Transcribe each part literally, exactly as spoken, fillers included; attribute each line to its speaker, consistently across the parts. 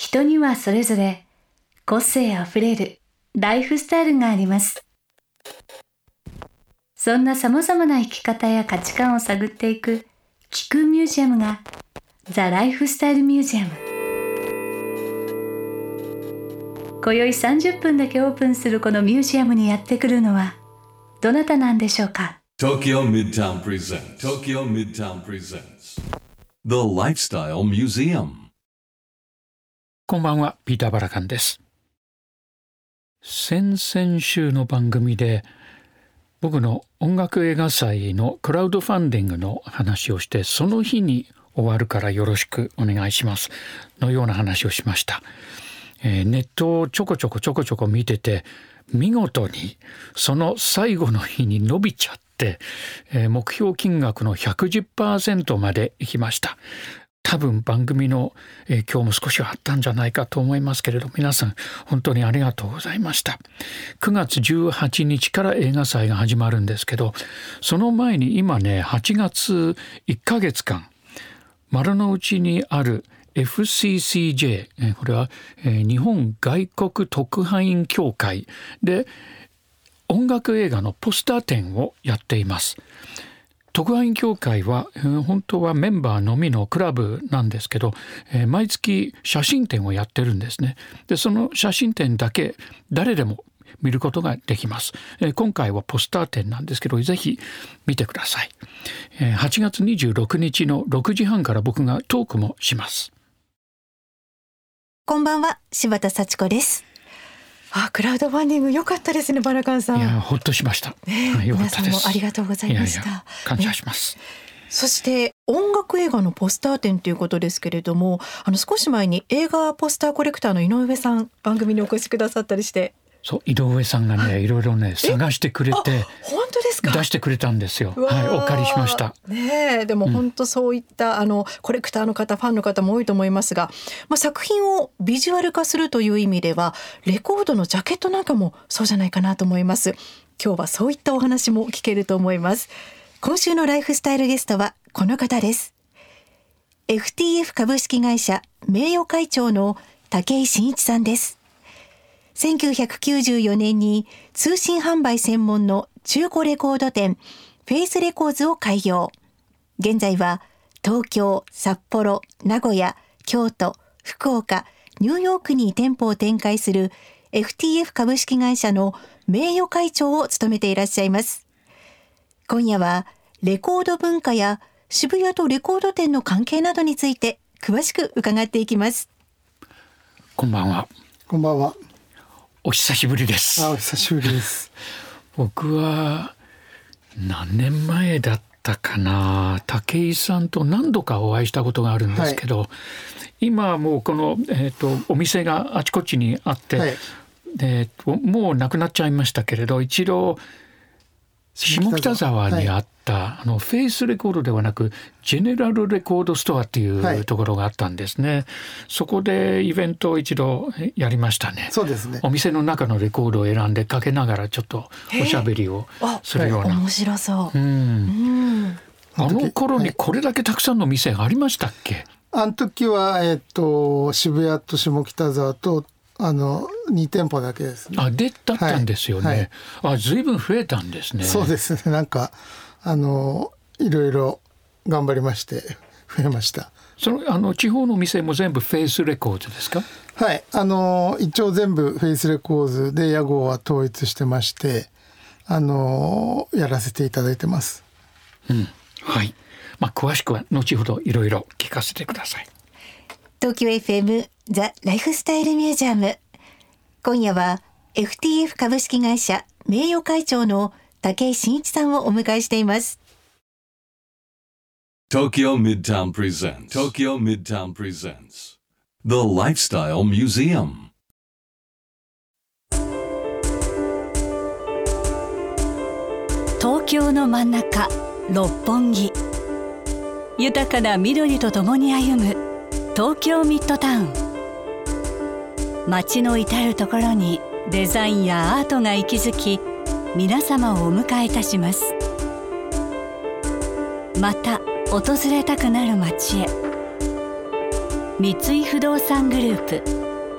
Speaker 1: 人にはそれぞれ個性あふれるライフスタイルがあります。そんな様々な生き方や価値観を探っていく聞くミュージアムがザ・ライフスタイルミュージアム。今宵さんじゅっぷんだけオープンするこのミュージアムにやってくるのはどなたなんでしょうか。
Speaker 2: Tokyo Midtown presents Tokyo Midtown presents The Lifestyle Museum。
Speaker 3: こんばんは、ピーター・バラカンです。先々週の番組で僕の音楽映画祭のクラウドファンディングの話をして、その日に終わるからよろしくお願いしますのような話をしました。えー、ネットをちょこちょこちょこちょこ見てて、見事にその最後の日に伸びちゃって、えー、目標金額の ひゃくじゅっパーセント まで行きました。多分番組の影響も少しはあったんじゃないかと思いますけれど、皆さん本当にありがとうございました。くがつじゅうはちにちから映画祭が始まるんですけど、その前に今ね、はちがついっかげつかん丸の内にある エフシーシージェー、これは日本外国特派員協会で音楽映画のポスター展をやっています。特派員協会は本当はメンバーのみのクラブなんですけど、毎月写真展をやってるんですね。で、その写真展だけ誰でも見ることができます。今回はポスター展なんですけど、ぜひ見てください。はちがつにじゅうろくにちのろくじはんから僕がトークもします。
Speaker 4: こんばんは、柴田幸子です。あ、クラウドファンディング良かったですね、バラカンさん。
Speaker 3: いや、ほっとしました。
Speaker 4: ね、
Speaker 3: 良かったです。
Speaker 4: 皆さんもありがとうございました。いやいや、
Speaker 3: 感謝します。
Speaker 4: ね、そして音楽映画のポスター展ということですけれども、あの少し前に映画ポスターコレクターの井上さん、番組にお越しくださったりして。
Speaker 3: そう、井上さんがね、いろいろね探してくれて、
Speaker 4: 本当ですか？
Speaker 3: 出してくれたんですよ。はい、お借りしました。
Speaker 4: ねえ、でも本当そういった、うん、あのコレクターの方、ファンの方も多いと思いますが、まあ、作品をビジュアル化するという意味ではレコードのジャケットなんかもそうじゃないかなと思います。今日はそういったお話も聞けると思います。今週のライフスタイルゲストはこの方です。 エフティーエフ 株式会社名誉会長の武井真一さんです。せんきゅうひゃくきゅうじゅうよねんに通信販売専門の中古レコード店フェイスレコーズを開業。現在は東京、札幌、名古屋、京都、福岡、ニューヨークに店舗を展開する エフティーエフ 株式会社の名誉会長を務めていらっしゃいます。今夜はレコード文化や渋谷とレコード店の関係などについて詳しく伺っていきます。
Speaker 3: こんばんは。
Speaker 5: こんばんは。
Speaker 3: お久しぶりです。
Speaker 5: あ、お久しぶりです。
Speaker 3: 僕は何年前だったかな、武井さんと何度かお会いしたことがあるんですけど、はい、今はもうこの、えーと、お店があちこちにあって、はい、でもうなくなっちゃいましたけれど、一度下北沢にあった、はい、あのフェイスレコードではなくジェネラルレコードストアっていうところがあったんですね、はい、そこでイベントを一度やりましたね。
Speaker 5: そうですね。
Speaker 3: お店の中のレコードを選んでかけながらちょっとおしゃべりをするような、
Speaker 4: はい、面白そう、うん
Speaker 3: うんあの頃にこれだけたくさんの店がありましたっけ？
Speaker 5: あの時は、えー、と渋谷と下北沢とあのに店舗だけですね。
Speaker 3: あ、でだったんですよね、はいはい、あ、ずいぶん増えたんですね。
Speaker 5: そうですね。なんかあのいろいろ頑張りまして増えました。
Speaker 3: そのあの地方の店も全部フェイスレコードですか？
Speaker 5: はい、あの一応全部フェイスレコードで屋号は統一してまして、あのやらせていただいてます。
Speaker 3: うん、はい、まあ、詳しくは後ほどいろいろ聞かせてください。
Speaker 4: 東京 エフエム ザ・ライフスタイルミュージアム。今夜は エフティーエフ 株式会社名誉会長の武井真一さんをお迎えしています。
Speaker 2: Tokyo Midtown presents Tokyo Midtown presents The Lifestyle Museum。
Speaker 1: 東京の真ん中、六本木。豊かな緑とともに歩む東京ミッドタウン。街の至るところにデザインやアートが息づき、皆様をお迎えいたします。また訪れたくなる街へ。 三井不動産グループ。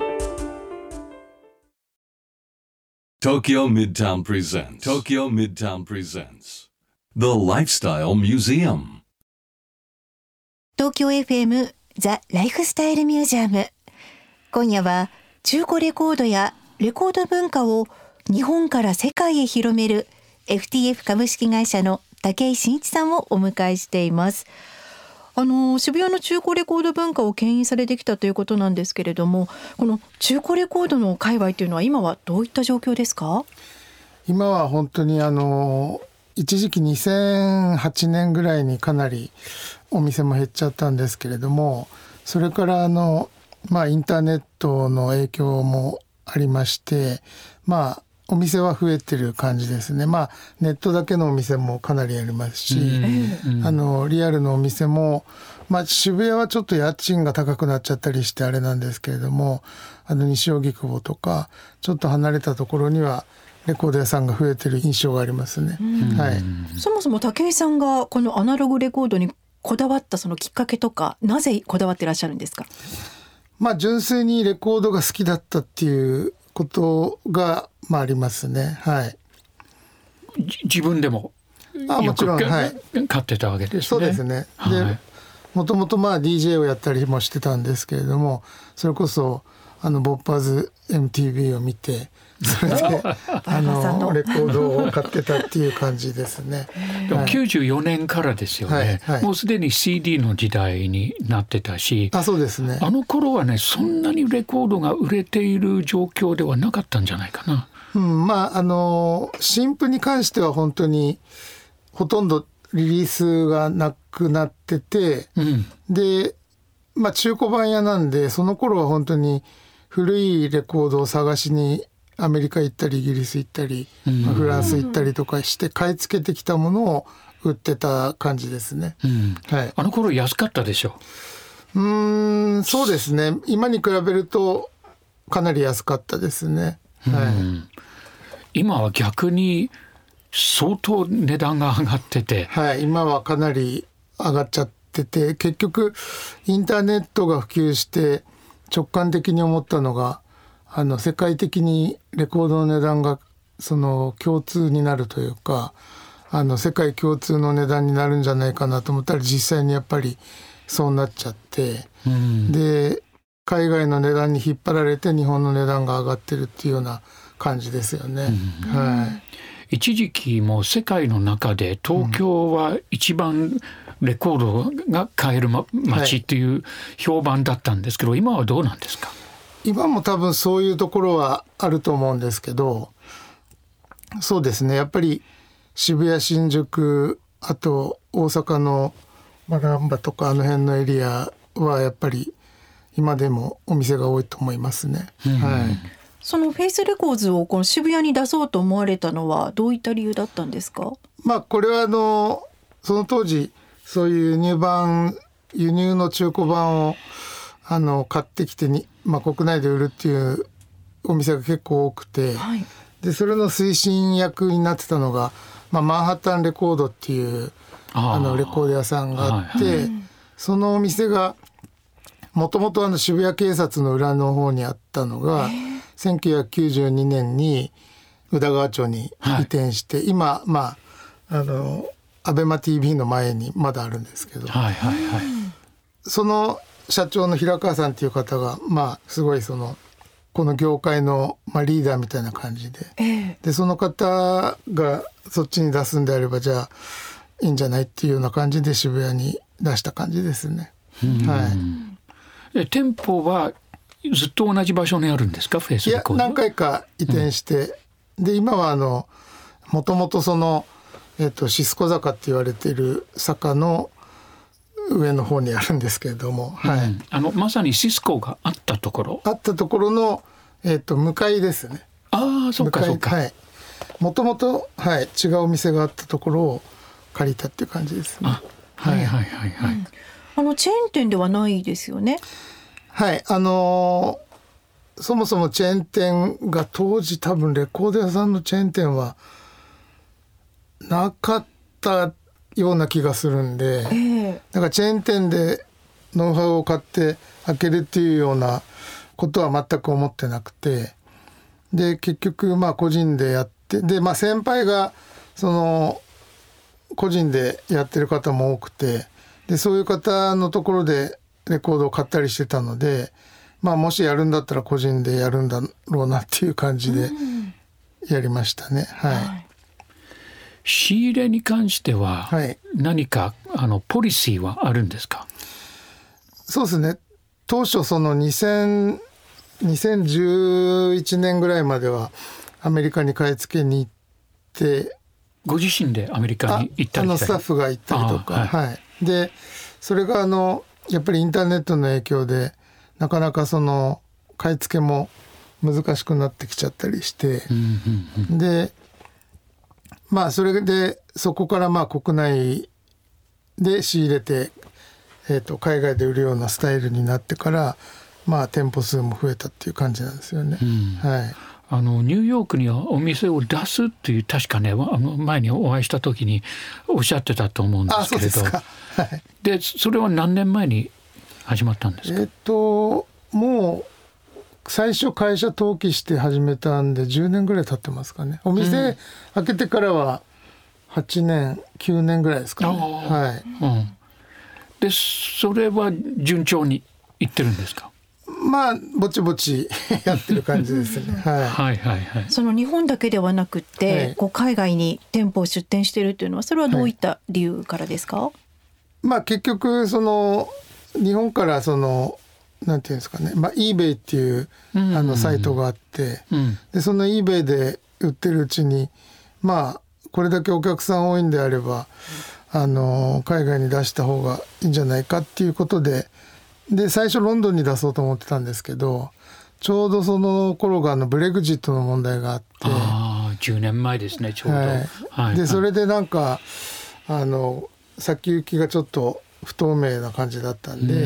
Speaker 2: Tokyo Midtown presents Tokyo Midtown presents The Lifestyle Museum.
Speaker 6: 東京 エフエム ザ・ライフスタイルミュージアム。今夜は中古レコードやレコード文化を日本から世界へ広める エフティーエフ 株式会社の武井真一さんをお迎えしています。
Speaker 4: あの渋谷の中古レコード文化を牽引されてきたということなんですけれども、この中古レコードの界隈というのは今はどういった状況ですか？
Speaker 5: 今は本当にあの一時期にせんはちねんぐらいにかなりお店も減っちゃったんですけれども、それからあの、まあ、インターネットの影響もありまして、まあお店は増えてる感じですね。まあネットだけのお店もかなりありますし、うん、あのリアルのお店も、まあ、渋谷はちょっと家賃が高くなっちゃったりしてあれなんですけれども、あの西荻窪とかちょっと離れたところにはレコード屋さんが増えてる印象がありますね。はい、
Speaker 4: そもそも武井さんがこのアナログレコードにこだわったそのきっかけとか、なぜこだわっていらっしゃるんですか？
Speaker 5: まあ純粋にレコードが好きだったっていうことが、まあ、ありますね。はい。
Speaker 3: 自分でも
Speaker 5: あもちろん、はい、
Speaker 3: 買ってたわけですね。
Speaker 5: そうですね。で、はい、もともとまあ ディージェー をやったりもしてたんですけれども、それこそあのボッパーズ エムティーブイ を見て、それであのレコードを買ってたっていう感じですね。
Speaker 3: でもきゅうじゅうよねんからですよね、はいはい、もうすでに シーディー の時代になってたし、
Speaker 5: あ、そうですね。
Speaker 3: あの頃はね、そんなにレコードが売れている状況ではなかったんじゃないかな。
Speaker 5: うん、まああの新譜に関しては本当にほとんどリリースがなくなってて、うん、で、まあ、中古版屋なんで、その頃は本当に古いレコードを探しにアメリカ行ったりイギリス行ったり、うん、フランス行ったりとかして買い付けてきたものを売ってた感じですね。うん、はい、
Speaker 3: あの頃安かったでしょ
Speaker 5: う。うーん、そうですね。今に比べるとかなり安かったですね。はい、うん、
Speaker 3: 今は逆に相当値段が上がってて、
Speaker 5: はい、今はかなり上がっちゃってて、結局インターネットが普及して直感的に思ったのが、あの世界的にレコードの値段がその共通になるというか、あの世界共通の値段になるんじゃないかなと思ったら、実際にやっぱりそうなっちゃって、うん、で海外の値段に引っ張られて日本の値段が上がってるっていうような感じですよね。うん、はい、
Speaker 3: 一時期も世界の中で東京は一番レコードが買える、ま、街っていう評判だったんですけど、はい、今はどうなんですか？
Speaker 5: 今も多分そういうところはあると思うんですけど、そうですね、やっぱり渋谷、新宿、あと大阪の難波とかあの辺のエリアはやっぱり今でもお店が多いと思いますね。うん、はい。
Speaker 4: そのフェイスレコーズをこの渋谷に出そうと思われたのはどういった理由だったんですか？
Speaker 5: まあこれはあのその当時そういう輸入版輸入の中古版をあの買ってきてに、まあ、国内で売るっていうお店が結構多くて、はい、でそれの推進役になってたのが、まあ、マンハッタンレコードっていうあのレコード屋さんがあって、はいはい、そのお店がもともと渋谷警察の裏の方にあったのがせんきゅうひゃくきゅうじゅうにねんに宇田川町に移転して、はい、今まああのアベマ ティーブイ の前にまだあるんですけど、はいはいはい、その社長の平川さんっていう方がまあすごいそのこの業界の、まあ、リーダーみたいな感じで、えー、でその方がそっちに出すんであればじゃあいいんじゃないっていうような感じで渋谷に出した感じですね。はい、
Speaker 3: え店舗はずっと同じ場所にあるんですか？フェイスレコード。
Speaker 5: いや何回か移転して、うん、で今はあのもともとその、えー、とシスコ坂って言われている坂の上の方にあるんですけれども、はい、うん、
Speaker 3: あのまさにシスコがあったところ
Speaker 5: あったところの、えー、と向かいですね。
Speaker 3: ああ、そうかそうか。
Speaker 5: もともと違うお店があったところを借りたっていう感じですね。
Speaker 3: あ、はいはいはいはい、うん、
Speaker 4: あのチェーン店ではないですよね。
Speaker 5: はい、あのー、そもそもチェーン店が当時多分レコード屋さんのチェーン店はなかったような気がするんで、えー、だからチェーン店でノウハウを買って開けるっていうようなことは全く思ってなくて、で結局まあ個人でやって、でまあ先輩がその個人でやってる方も多くて、でそういう方のところでレコードを買ったりしてたので、まあもしやるんだったら個人でやるんだろうなっていう感じでやりましたね。はい、はい、
Speaker 3: 仕入れに関しては何か、はい、あのポリシーはあるんですか？
Speaker 5: そうですね、当初そのにせん、にせんじゅういちねんぐらいまではアメリカに買い付けに行って、
Speaker 3: ご自身でアメリカに行ったりしたり、あの
Speaker 5: スタッフが行ったりとか、はいはい、でそれがあのやっぱりインターネットの影響でなかなかその買い付けも難しくなってきちゃったりして、うんうんうん、でまあそれでそこからまあ国内で仕入れて、えーと海外で売るようなスタイルになってから、まあ店舗数も増えたっていう感じなんですよね。うん、はい。
Speaker 3: あのニューヨークにはお店を出すっていう、確かね、あの前にお会いした時におっしゃってたと思うんですけれど、あ、そうですか。はい、でそれは何年前に始まったんですか？
Speaker 5: えっともう最初会社登記して始めたんでじゅうねんぐらい経ってますかね。お店開けてからははちねんきゅうねんぐらいですかね。はい、うん、
Speaker 3: でそれは順調にいってるんですか？
Speaker 5: まあぼちぼちやってる感じですね。はい、はいはい
Speaker 4: はい。その日本だけではなくて、はい、こう海外に店舗を出店しているというのは、それはどういった理由からですか？はい、
Speaker 5: まあ結局その日本からそのなんていうんですかね、まあ eBay っていうあのサイトがあって、うん、でその eBay で売ってるうちに、まあこれだけお客さん多いんであれば、あの海外に出した方がいいんじゃないかっていうことで。で最初ロンドンに出そうと思ってたんですけど、ちょうどその頃があのブレグジットの問題があって、
Speaker 3: あじゅうねんまえですねちょうど、はい
Speaker 5: はい、でそれでなんかあの先行きがちょっと不透明な感じだったんで、うん、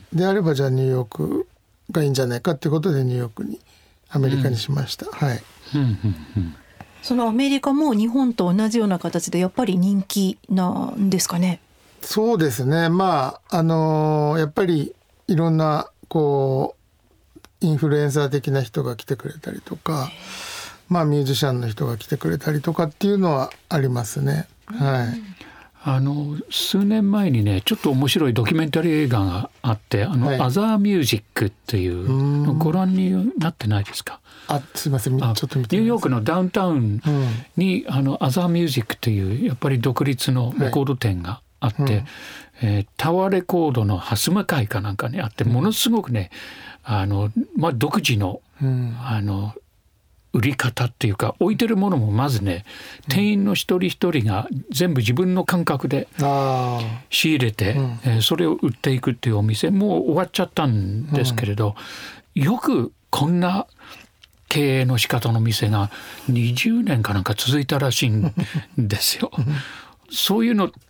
Speaker 5: であればじゃあニューヨークがいいんじゃないかっていうことでニューヨークにアメリカにしました。うん、はい、うんうん
Speaker 4: うん、そのアメリカも日本と同じような形でやっぱり人気なんですかね？
Speaker 5: そうですね、まああのやっぱりいろんなこうインフルエンサー的な人が来てくれたりとか、まあミュージシャンの人が来てくれたりとかっていうのはありますね。はい。
Speaker 3: あの数年前にねちょっと面白いドキュメンタリー映画があって、あの、はい、アザーミュージックっていうのご覧になってないですか？
Speaker 5: あ、すいません、ちょっと見て
Speaker 3: ニューヨークのダウンタウンに、うん、あのアザーミュージックっていうやっぱり独立のレコード店があって、はい、うん、えー、タワーレコードの蓮間会かなんかにあって、ものすごくね、あの、まあ、独自の、うん、あの売り方っていうか、置いてるものもまずね、店員の一人一人が全部自分の感覚で仕入れて、うん、えー、それを売っていくっていうお店もう終わっちゃったんですけれど、うん、よくこんな経営の仕方の店がにじゅうねんかなんか続いたらしいんですよ。そういうのって、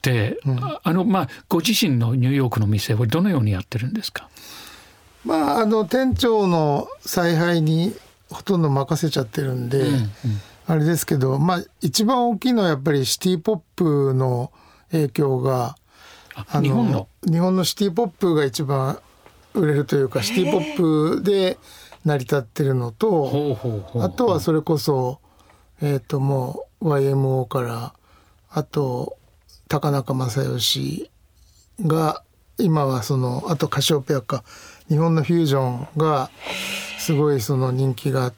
Speaker 3: うん、あのまあご自身のニューヨークの店はどのようにやってるんですか？
Speaker 5: まああの店長の采配にほとんど任せちゃってるんで、うんうん、あれですけど、まあ一番大きいのはやっぱりシティポップの影響が、
Speaker 3: あの日本の
Speaker 5: 日本のシティポップが一番売れるというか、シティポップで成り立ってるのと、あとはそれこそえっともう ワイエムオー からあと高中正義が今はその、あとカシオペアか、日本のフュージョンがすごいその人気があって、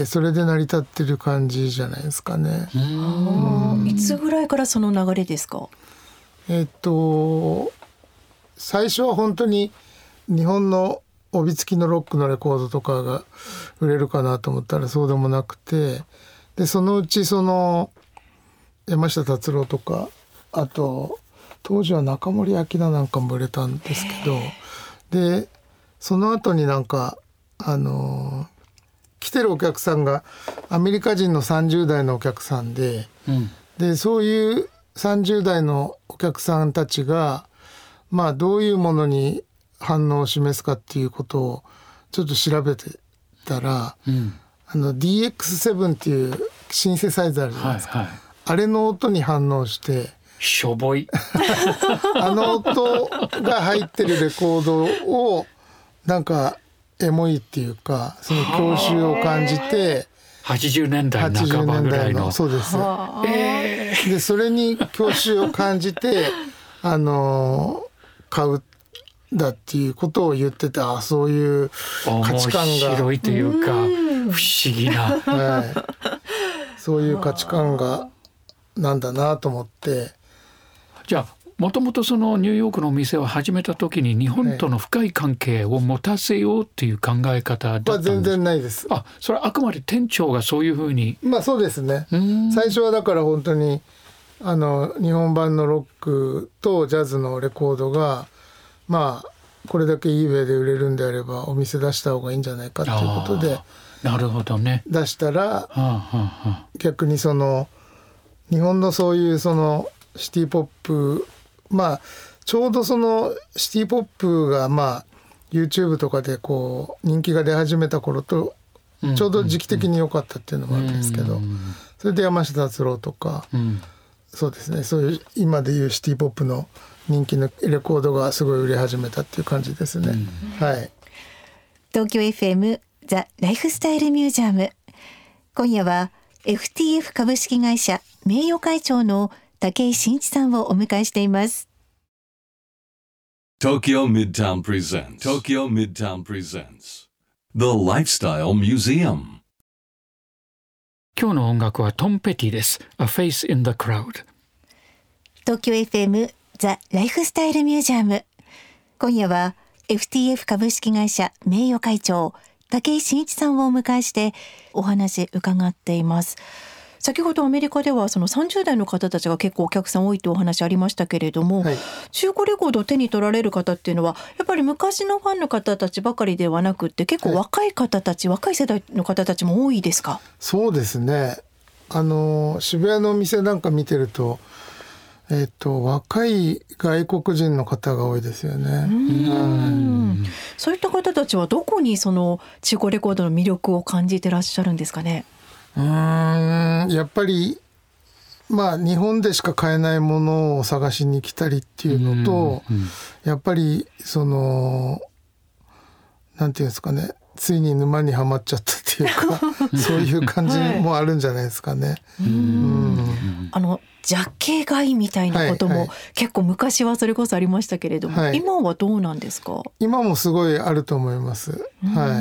Speaker 5: それで成り立ってる感じじゃないですかね。
Speaker 4: うん、いつぐらいからその流れですか？
Speaker 5: えっと最初は本当に日本の帯付きのロックのレコードとかが売れるかなと思ったらそうでもなくて、でそのうちその山下達郎とか、あと当時は中森明菜なんかも売れたんですけど、でその後になんかあの来てるお客さんがアメリカ人のさんじゅう代のお客さんで、うん、でそういうさんじゅう代のお客さんたちがまあどういうものに反応を示すかっていうことをちょっと調べてたら、うん、あの ディーエックスセブン っていうシンセサイザーあるじゃないですか、はいはい、あれの音に反応して、
Speaker 3: しょぼい
Speaker 5: あの音が入ってるレコードをなんかエモいっていうか、その郷愁を感じて、
Speaker 3: はちじゅうねんだいなかばぐらいの、
Speaker 5: そうです、えー、でそれに郷愁を感じてあの買うだっていうことを言ってて、あ、そういう価値観が
Speaker 3: 面白いというか不思議な、
Speaker 5: はい、そういう価値観がなんだなと思って。
Speaker 3: じゃあもともとそのニューヨークのお店を始めた時に日本との深い関係を持たせようっていう考え方だったんですか？
Speaker 5: 全然ないです。
Speaker 3: あ、それはあくまで店長がそういうふうに。
Speaker 5: まあそうですね。最初はだから本当にあの日本版のロックとジャズのレコードがまあこれだけ eBay で売れるんであればお店出した方がいいんじゃないかっていうことで、
Speaker 3: なるほどね、
Speaker 5: 出したら、
Speaker 3: はあはあ、
Speaker 5: 逆にその日本のそういうそのシティポップ、まあちょうどそのシティポップがまあ YouTube とかでこう人気が出始めた頃とちょうど時期的に良かったっていうのもあるんですけど、それで山下達郎とか、うん、そうですね、そういう今でいうシティポップの人気のレコードがすごい売れ始めたっていう感じですね、うん、はい。
Speaker 6: 東京 エフエム ザ・ライフスタイルミュージアム、今夜は エフティーエフ 株式会社名誉会長の武井真一さんをお迎えしています。
Speaker 2: Tokyo Midtown presents Tokyo Midtown presents The Lifestyle Museum。
Speaker 3: 今日の音楽はトム・ペティです。 A Face in the Crowd。
Speaker 6: 東京 エフエム ザ・ライフスタイルミュージアム、今夜は エフティーエフ 株式会社名誉会長武井真一さんをお迎えしてお話伺っています。先ほどアメリカではそのさんじゅう代の方たちが結構お客さん多いというお話ありましたけれども、はい、中古レコードを手に取られる方っていうのはやっぱり昔のファンの方たちばかりではなくって結構若い方たち、はい、若い世代の方たちも多いですか？
Speaker 5: そうですね、あの渋谷のお店なんか見てると、えー、と若い外国人の方が多いですよね。うん
Speaker 4: うんそういった方たちはどこにその中古レコードの魅力を感じてらっしゃるんですかね？
Speaker 5: うーんやっぱりまあ日本でしか買えないものを探しに来たりっていうのと、うんうん、やっぱりそのなんていうんですかね、ついに沼にはまっちゃったっていうかそういう感じもあるんじゃないですかね。
Speaker 4: うんうんあのジャケ買いみたいなことも、はいはい、結構昔はそれこそありましたけれども、はい、今はどうなんですか？
Speaker 5: 今もすごいあると思います、はい、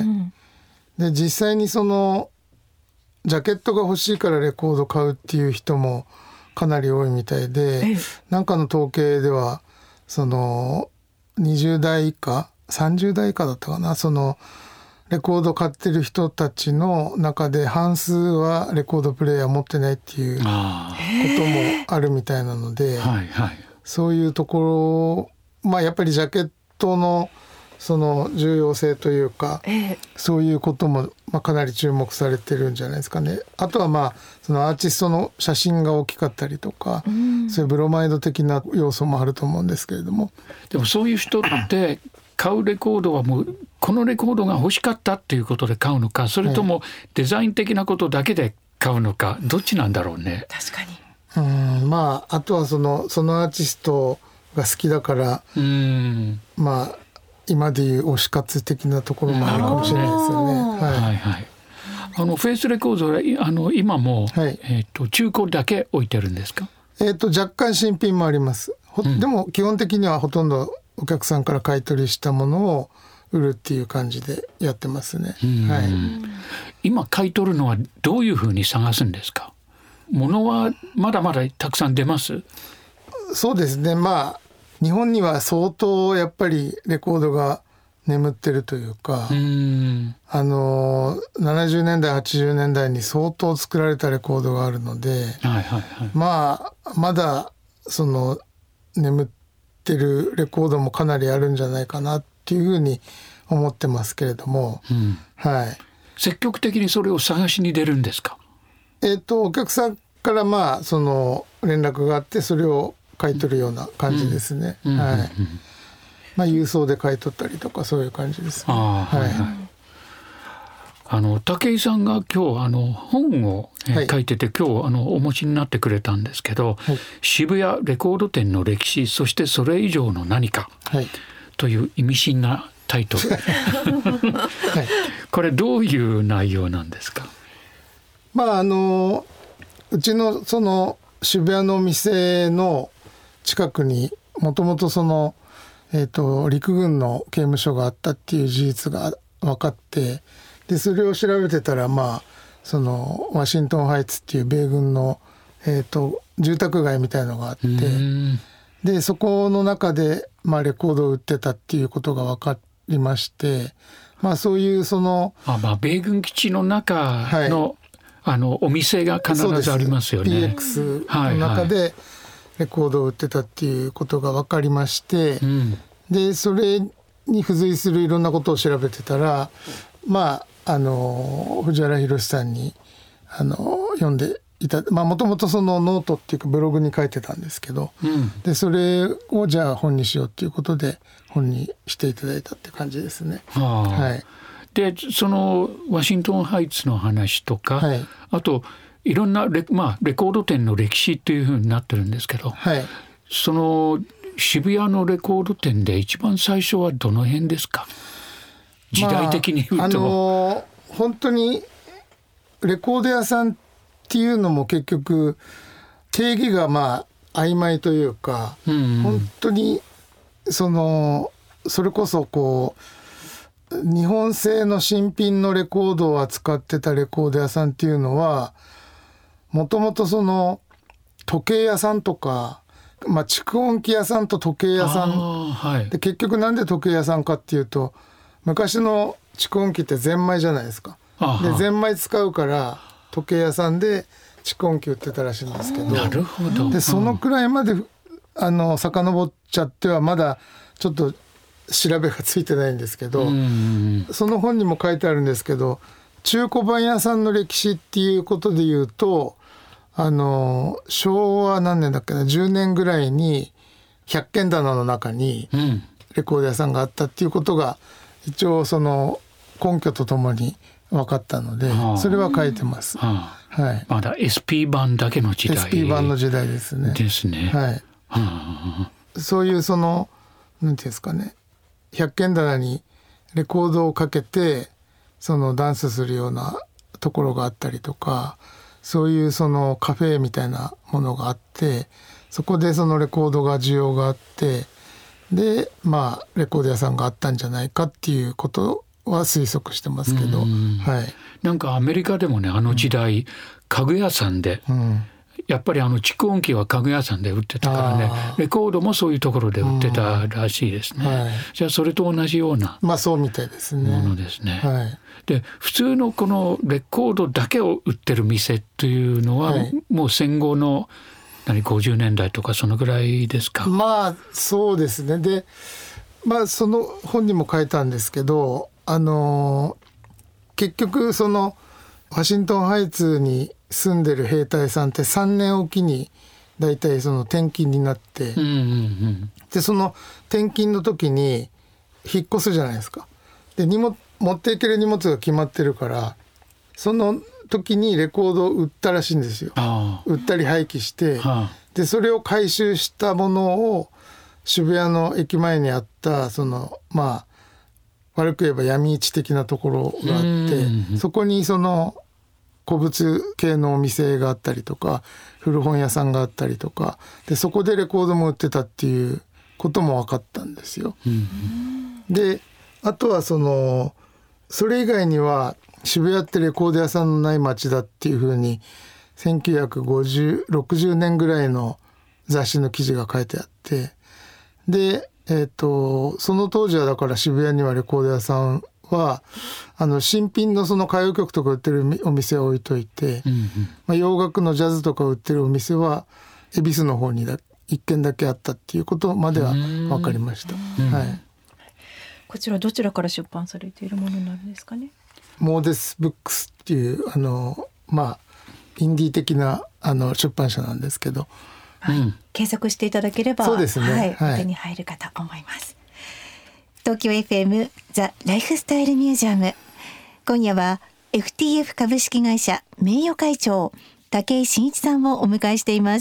Speaker 5: で実際にそのジャケットが欲しいからレコード買うっていう人もかなり多いみたいで、なんかの統計ではそのにじゅう代以下さんじゅう代以下だったかな、そのレコード買ってる人たちの中で半数はレコードプレーヤー持ってないっていうこともあるみたいなので、はいはい、そういうところ、まあやっぱりジャケットのその重要性というか、えー、そういうこともまあかなり注目されてるんじゃないですかね。あとはまあそのアーティストの写真が大きかったりとか、うん、そういうブロマイド的な要素もあると思うんですけれども、
Speaker 3: でもそういう人って買うレコードはもうこのレコードが欲しかったっていうことで買うのか、それともデザイン的なことだけで買うのか、どっちなんだろうね。
Speaker 4: 確かに。
Speaker 5: うんまああとはそのそのアーティストが好きだから、うんまあ今でいう推し活的なところもあるかもしれないですよね。はいはいはい、
Speaker 3: あのフェイスレコードはあの今も、はい、えー、と中古だけ置いてるんですか？
Speaker 5: えー、と若干新品もあります。うん、でも基本的にはほとんどお客さんから買い取りしたものを売るっていう感じでやってますね。はい、
Speaker 3: 今買い取るのはどういうふうに探すんですか？物はまだまだたくさん出ます？
Speaker 5: そうですね、まあ日本には相当やっぱりレコードが眠ってるというか、うーんあのななじゅうねんだいはちじゅうねんだいに相当作られたレコードがあるので、はいはいはい、まあまだその眠ってるレコードもかなりあるんじゃないかなっていうふうに思ってますけれども、うんはい、
Speaker 3: 積極的にそれを探しに出るんですか？
Speaker 5: えーと、お客さんからまあその連絡があってそれを買い取るような感じですね。うんはいうんうんまあ、郵送で買い取ったりとかそういう感じですね。あ、はいはい、
Speaker 3: あの武井さんが今日あの本を、えー
Speaker 5: はい
Speaker 3: 書いてて今日あのお持ちになってくれたんですけど、
Speaker 5: はい
Speaker 3: 渋谷レコード店の歴史そしてそれ以上の何か
Speaker 5: はい
Speaker 3: という意味深なタイトル
Speaker 5: はい
Speaker 3: これどういう内容なんですか？
Speaker 5: まああのうちのその渋谷のお店の近くにもともとその、えー、と陸軍の刑務所があったっていう事実が分かって、でそれを調べてたら、まあそのワシントンハイツっていう米軍の、えー、と住宅街みたいのがあって
Speaker 3: うーん
Speaker 5: でそこの中で、まあ、レコードを売ってたっていうことが分かりまして、まあ、そういうその
Speaker 3: あ、まあ、米軍基地の中の、あのお店が必ずありますよね。
Speaker 5: ピーエックス の中でレコードを売ってたっていうことが分かりまして、
Speaker 3: うん
Speaker 5: でそれに付随するいろんなことを調べてたら、まああの藤原宏さんにあの読んでいた、まあもともとそのノートっていうかブログに書いてたんですけど、
Speaker 3: うん
Speaker 5: でそれをじゃあ本にしようっていうことで本にしていただいたって感じですね。
Speaker 3: はあ
Speaker 5: はい
Speaker 3: でそのワシントンハイツの話とか、
Speaker 5: はい
Speaker 3: あといろんなレ,、まあ、レコード店の歴史っていうふうになってるんですけど、
Speaker 5: はい。
Speaker 3: その渋谷のレコード店で一番最初はどの辺ですか？時代的に言うと、
Speaker 5: まああの本当にレコード屋さんっていうのも結局定義がまあ曖昧というか、
Speaker 3: うんうん
Speaker 5: 本当にそのそれこそこう日本製の新品のレコードを扱ってたレコード屋さんっていうのはもともとその時計屋さんとか、まあ、蓄音機屋さんと時計屋さん
Speaker 3: あーはい
Speaker 5: で結局なんで時計屋さんかっていうと昔の蓄音機ってゼンマイじゃないですか。
Speaker 3: あは
Speaker 5: でゼンマイ使うから時計屋さんで蓄音機売ってたらしいんですけど、
Speaker 3: なるほど。
Speaker 5: でそのくらいまであの遡っちゃってはまだちょっと調べがついてないんですけど、
Speaker 3: うんうん
Speaker 5: その本にも書いてあるんですけど中古版屋さんの歴史っていうことで言うとあの昭和何年だっけなじゅうねんぐらいに百軒棚の中に
Speaker 3: うんうん
Speaker 5: レコード屋さんがあったっていうことが一応その根拠とともに分かったので
Speaker 3: はあ
Speaker 5: それは書いてます。
Speaker 3: はあ
Speaker 5: はい。
Speaker 3: まだ エスピー 版だけの時代
Speaker 5: エスピー 版の時代ですね。
Speaker 3: ですね。
Speaker 5: はい。
Speaker 3: はあ
Speaker 5: そういうそのなんていうんですかね百軒棚にレコードをかけてそのダンスするようなところがあったりとかそういうそのカフェみたいなものがあってそこでそのレコードが需要があってでまあレコード屋さんがあったんじゃないかっていうことは推測してますけど、
Speaker 3: うん
Speaker 5: はい、
Speaker 3: なんかアメリカでもねあの時代、家具屋さんで
Speaker 5: うん、
Speaker 3: やっぱりあの蓄音機は家具屋さんで売ってたからね
Speaker 5: あー
Speaker 3: レコードもそういうところで売ってたらしいですね、
Speaker 5: はい
Speaker 3: じゃあそれと同じような
Speaker 5: まあそうみたいです
Speaker 3: もの
Speaker 5: ね。
Speaker 3: ですね、
Speaker 5: はい、
Speaker 3: で普通のこのレコードだけを売ってる店というのは、
Speaker 5: はい
Speaker 3: もう戦後の何ごじゅうねんだいとかそのぐらいですか？
Speaker 5: まあそうですね。でまあその本にも書いたんですけどあの結局そのワシントンハイツに住んでる兵隊さんってさんねんおきにだいたいその転勤になって、
Speaker 3: うんうんうん
Speaker 5: でその転勤の時に引っ越すじゃないですか。で荷物持っていける荷物が決まってるからその時にレコードを売ったらしいんですよ。
Speaker 3: あ
Speaker 5: 売ったり廃棄して、
Speaker 3: あ、はあ、
Speaker 5: でそれを回収したものを渋谷の駅前にあったそのまあ悪く言えば闇市的なところがあって
Speaker 3: うん
Speaker 5: そこにその古物系のお店があったりとか古本屋さんがあったりとかでそこでレコードも売ってたっていうことも分かったんですよ。
Speaker 3: うん
Speaker 5: であとはそのそれ以外には渋谷ってレコード屋さんのない街だっていうふうにせんきゅうひゃくごじゅう、ろくじゅうねんぐらいの雑誌の記事が書いてあってで、えーと、その当時はだから渋谷にはレコード屋さんはあの新品のその歌謡曲とか売ってるお店を置いといて、
Speaker 3: うんうん
Speaker 5: まあ、洋楽のジャズとか売ってるお店は恵比寿の方にだ一軒だけあったっていうことまでは分かりました。はい
Speaker 4: こちらどちらから出版されているものになるんですかね？
Speaker 5: モーデスブックスっていうあのまあインディー的なあの出版社なんですけど、
Speaker 4: はい
Speaker 3: うん
Speaker 4: 検索していただければ
Speaker 5: そうですね
Speaker 4: はい
Speaker 5: はい
Speaker 4: お手に入るかと思います。東京 エフエム ザ・ライフスタイルミュージアム、今夜は
Speaker 6: エフティーエフ 株式会社名誉会長武井真一さんをお迎えしています。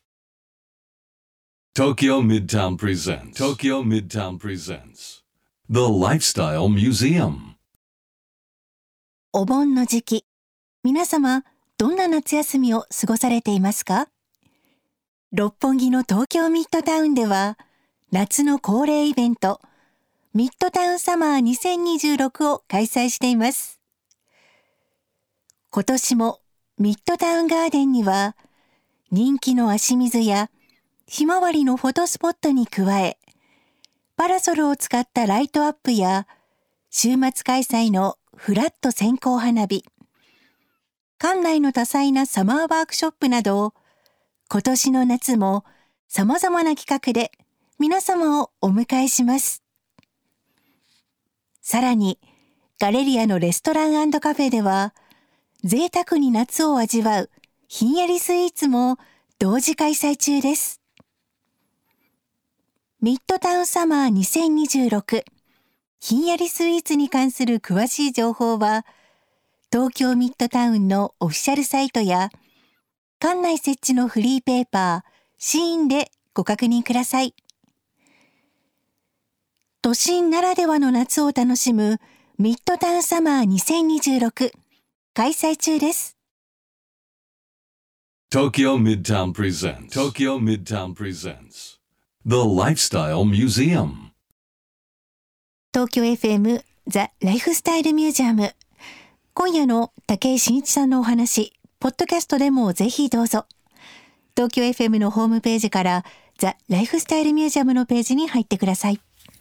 Speaker 2: Tokyo Midtown presents Tokyo Midtown presents The Lifestyle Museum。
Speaker 6: お盆の時期、皆様どんな夏休みを過ごされていますか？六本木の東京ミッドタウンでは夏の恒例イベントミッドタウンサマーにせんにじゅうろくを開催しています。今年もミッドタウンガーデンには人気の足水やひまわりのフォトスポットに加え、パラソルを使ったライトアップや週末開催のフラット線香花火、館内の多彩なサマーワークショップなど、今年の夏も様々な企画で皆様をお迎えします。さらに、ガレリアのレストラン&カフェでは、贅沢に夏を味わうひんやりスイーツも同時開催中です。ミッドタウンサマーにせんにじゅうろくひんやりスイーツに関する詳しい情報は、東京ミッドタウンのオフィシャルサイトや、館内設置のフリーペーパー、シーンでご確認ください。都心ならではの夏を楽しむミッドタウンサマーにせんにじゅうろく開催中です。
Speaker 2: Tokyo Midtown presents Tokyo Midtown presents The Lifestyle Museum。
Speaker 6: 東京 エフエム ザ・ライフスタイルミュージアム。今夜の武井真一さんのお話、ポッドキャストでもぜひどうぞ。東京 エフエム のホームページからザ・ライフスタイルミュージアムのページに入ってください。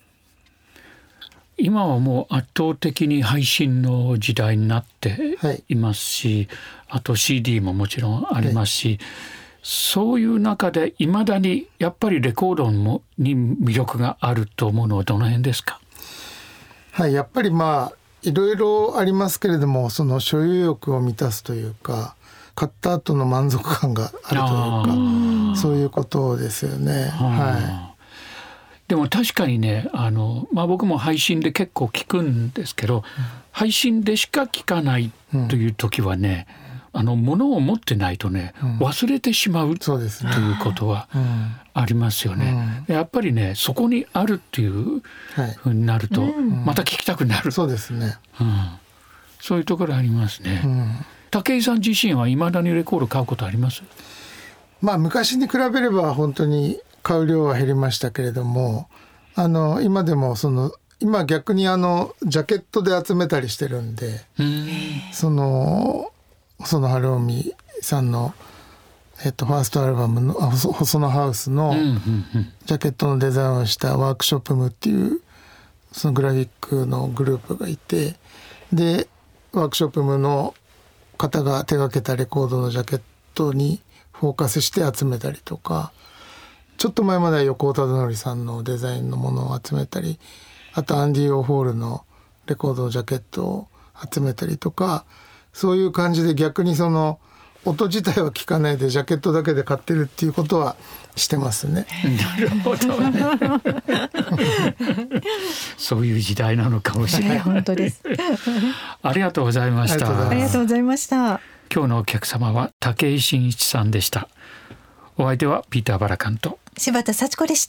Speaker 3: 今はもう圧倒的に配信の時代になっていますし、はい、あと シーディー ももちろんありますし、はい、そういう中でいまだにやっぱりレコードもに魅力があると思うのはどの辺ですか？
Speaker 5: はい、やっぱりまあいろいろありますけれども、その所有欲を満たすというか、買った後の満足感があるというか、そういうことですよね。はい。
Speaker 3: でも確かにね、あの、まあ、僕も配信で結構聞くんですけど、うん、配信でしか聞かないという時はね、うん、あの物を持ってないとね、うん、忘れてしまうということはありますよね。うん、やっぱりね、そこにあるっていうふうになると、はい、また聞きたくなる、うん、
Speaker 5: そうですね、
Speaker 3: うん、そういうところありますね。うん、武井さん自身はいまだにレコード買うことあります？
Speaker 5: まあ昔に比べれば本当に買う量は減りましたけれども、あの今でもその今逆にあのジャケットで集めたりしてるんで、んその細野晴臣さんの、えっと、ファーストアルバムの細野ハウスのジャケットのデザインをしたワークショップムっていうそのグラフィックのグループがいて、でワークショップムの方が手掛けたレコードのジャケットにフォーカスして集めたりとか、ちょっと前までは横尾忠則さんのデザインのものを集めたり、あとアンディ・オーホールのレコードのジャケットを集めたりとか、そういう感じで逆にその音自体は聞かないでジャケットだけで買ってるっていうことはしてますね。
Speaker 3: なるほどねそういう時代なのかもしれない。
Speaker 4: 本当です
Speaker 3: ありがとうございました。
Speaker 4: ありがとうございました。
Speaker 3: 今日のお客様は武井真一さんでした。お相手はピーター・バラカンと
Speaker 6: 柴田幸子でした。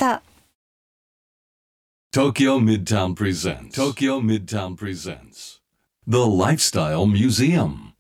Speaker 2: Tokyo Midtown presents Tokyo Midtown presents The Lifestyle Museum。